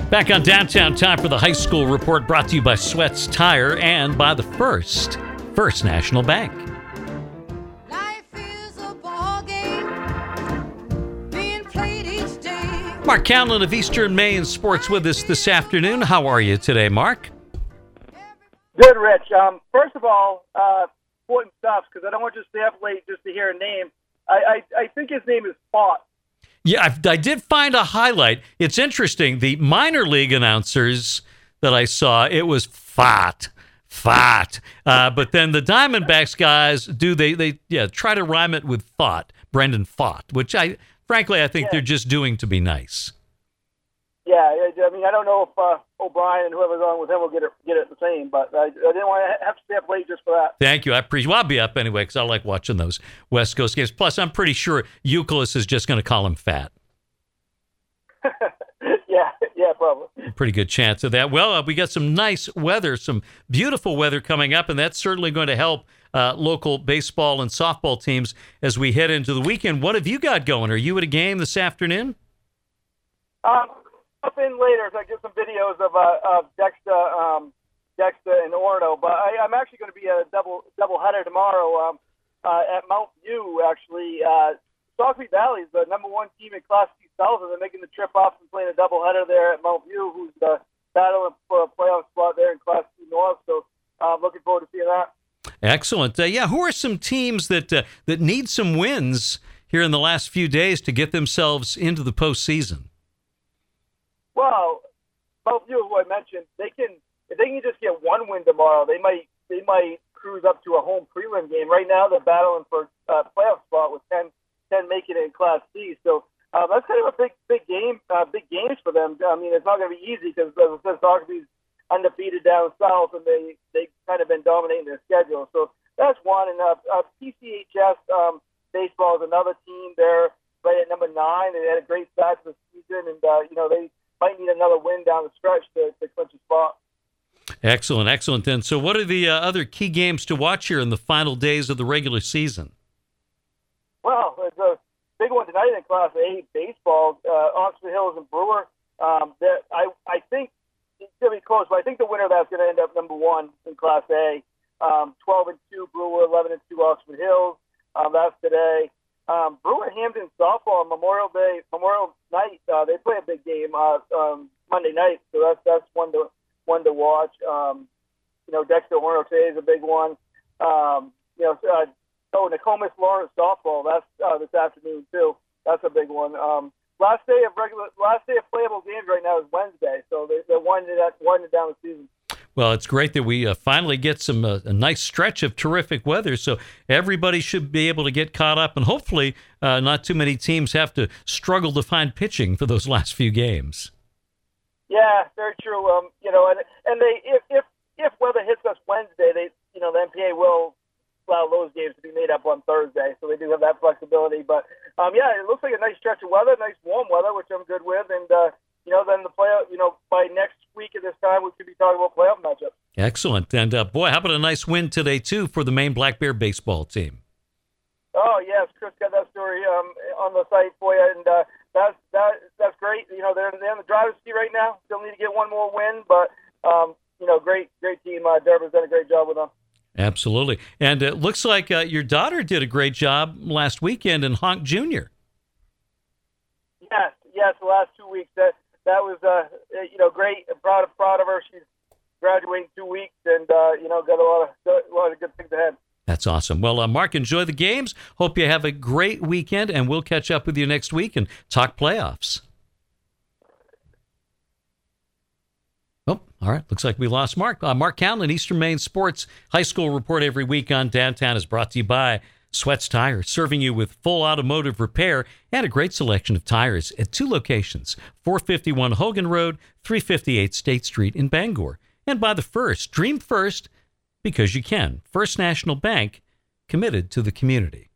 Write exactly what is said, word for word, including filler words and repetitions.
Back on Downtown, time for the high school report, brought to you by Sweats Tire and by the First, First National Bank. Life is a ball game being played each day. Mark Callan of Eastern Maine Sports with us this afternoon. How are you today, Mark? Good, Rich. Um, first of all, uh, important stuff, because I don't want to just stay up late just to hear a name. I, I, I think his name is Fott. Yeah, I, I did find a highlight. It's interesting. The minor league announcers that I saw, it was Fott, Fott. Uh, but then the Diamondbacks guys do they they yeah try to rhyme it with Thought, Brendan Fott, which I frankly I think Yeah. they're just doing to be nice. Yeah, I I mean, I don't know if uh, O'Brien and whoever's on with him will get it get it the same, but I, I didn't want to have to stay up late just for that. Thank you. I appreciate. Well, I'll be up anyway because I like watching those West Coast games. Plus, I'm pretty sure Euclid is just going to call him Fat. yeah, yeah, probably. Pretty good chance of that. Well, uh, we got some nice weather, some beautiful weather coming up, and that's certainly going to help uh, local baseball and softball teams as we head into the weekend. What have you got going? Are you at a game this afternoon? Um, up in later, so I get some videos of uh, of Dexter, um, Dexter and Orono, but I, I'm actually going to be at a double double header tomorrow um, uh, at Mount View. Actually, uh, Saucony Valley is the number one team in Class C South, and they're making the trip up and playing a double header there at Mount View, who's uh, battling for a playoff spot there in Class C North. So I'm uh, looking forward to seeing that. Excellent. Uh, yeah, who are some teams that uh, that need some wins here in the last few days to get themselves into the postseason? Well, Mount View, who I mentioned, they can if they can just get one win tomorrow, they might they might cruise up to a home prelim game. Right now, they're battling for a playoff spot with ten, ten making it in Class C. So uh, that's kind of a big big game, uh, big games for them. I mean, it's not going to be easy because as I said, Saucony's undefeated down south, and they they kind of been dominating their schedule. So that's one. And uh, uh, P C H S um, baseball is another team. They're right at number nine. They had a great start to the season, and uh, you know they might need another win down the stretch to, to clinch a spot. Excellent, excellent. Then, so what are the uh, other key games to watch here in the final days of the regular season? Well, there's a big one tonight in Class A baseball. Uh, Oxford Hills and Brewer. Um, that I I think it's going to be close, but I think the winner of that's going to end up number one in Class A. Um, twelve and two Brewer, eleven and two Oxford Hills. Um, that's today. Um, Brewer Hampton softball on Memorial Day, Memorial night. Uh, they play a big game uh, um, Monday night, so that's that's one to one to watch. Um, you know, Dexter Orono today is a big one. Um, you know, uh, oh, Nokomis Lawrence softball. That's uh, this afternoon too. That's a big one. Um, last day of regular, last day of playable games right now is Wednesday, so they, they're winding that winding down the season. Well, it's great that we uh, finally get some uh, a nice stretch of terrific weather, so everybody should be able to get caught up, and hopefully uh, not too many teams have to struggle to find pitching for those last few games. Yeah, very true. Um, you know, and and they if if if weather hits us Wednesday, they you know the N P A will allow those games to be made up on Thursday, so they do have that flexibility. But um, yeah, it looks like a nice stretch of weather, nice warm weather, which I'm good with, and uh, you know then the playoff. You know, by next week at this time, we could be talking about playoff matchups. Excellent, and uh, boy, how about a nice win today too for the Maine Black Bear baseball team? Oh yes, Chris got that story um, on the site for you, and uh, that's that that's great. You know, they're, they're in the driver's seat right now. Still need to get one more win, but um, you know, great great team. Uh, Durban's done a great job with them. Absolutely, and it looks like uh, your daughter did a great job last weekend in Honk Junior Yes, yes, the last two weeks that that was uh, you know great. I'm proud of proud of her. She's graduating two weeks, and uh, you know got a lot of a lot of good things ahead. That's awesome. Well, uh, Mark, enjoy the games. Hope you have a great weekend, and we'll catch up with you next week and talk playoffs. Oh, all right. Looks like we lost Mark. Uh, Mark Callan, Eastern Maine Sports High School Report every week on Downtown is brought to you by Sweats Tire, serving you with full automotive repair and a great selection of tires at two locations, four fifty-one Hogan Road, three fifty-eight State Street in Bangor. And by the First, dream first because you can. First National Bank, committed to the community.